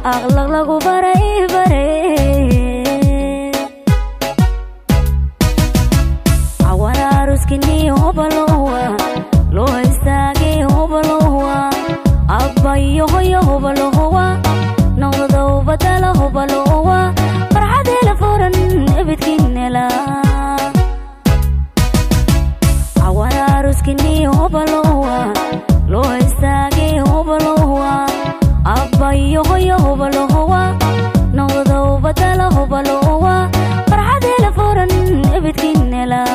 أغلق لغو بري بري عوانا عروسكني هبلوها لو استاقي هبلوها أباي يهو هبلوها نوضو بدل هبلوها فرحة لفورا بتكين لا عوانا عروسكني هبلوها لو استاقي هبلوها أباي يهو هبلوها نوضو بدل هبلوها فرحة لفورا بتكين لا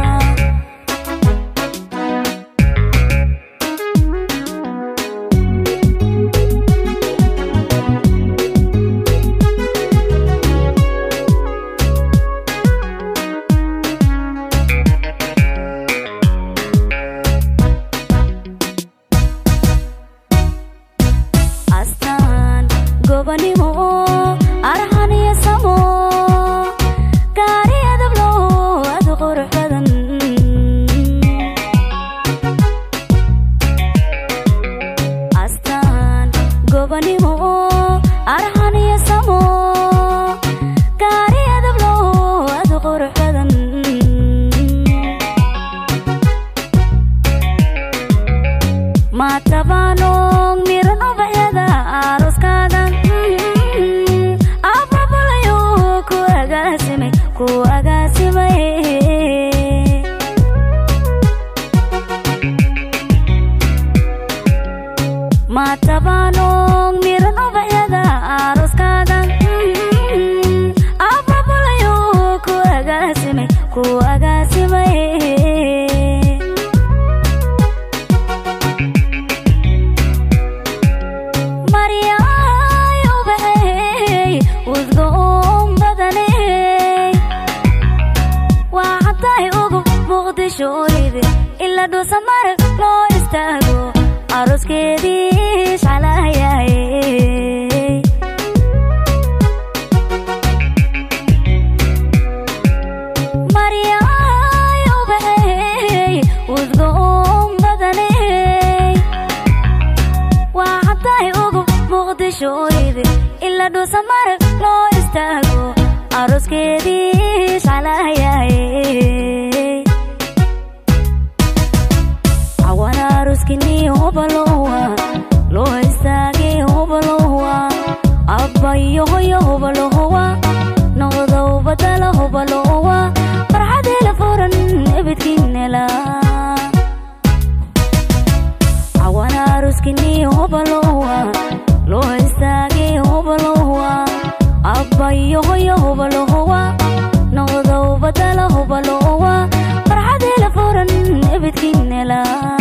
Gobanimo arhani samo kari adablo adu qurux badan astan gobanimo arhani samo kari adablo adu qurux badan ma tabano mirno bayada aroskada Matabanong mirano bayada aroskada Ababulayo ku agasime Maria yo behey udgoon badane Waxatay ugu muqdishoyde ila dhuusa marag loo istaago aroskeedii shalaayay Maria yo behey udgoon badane Waxatay ugu muqdishoyde ila dhuusa marag loo istaago aroskeedii shalaayay عوانا عروسكني هبلوها لو استاقي هبلوها أباي يهو هبلوها نوضو بدل هبلوها فرحة لفورا بتكين لا عوانا عروسكني هبلوها لو استاقي هبلوها أباي يهو هبلوها نوضو بدل هبلوها فرحة لفورا بتكين لا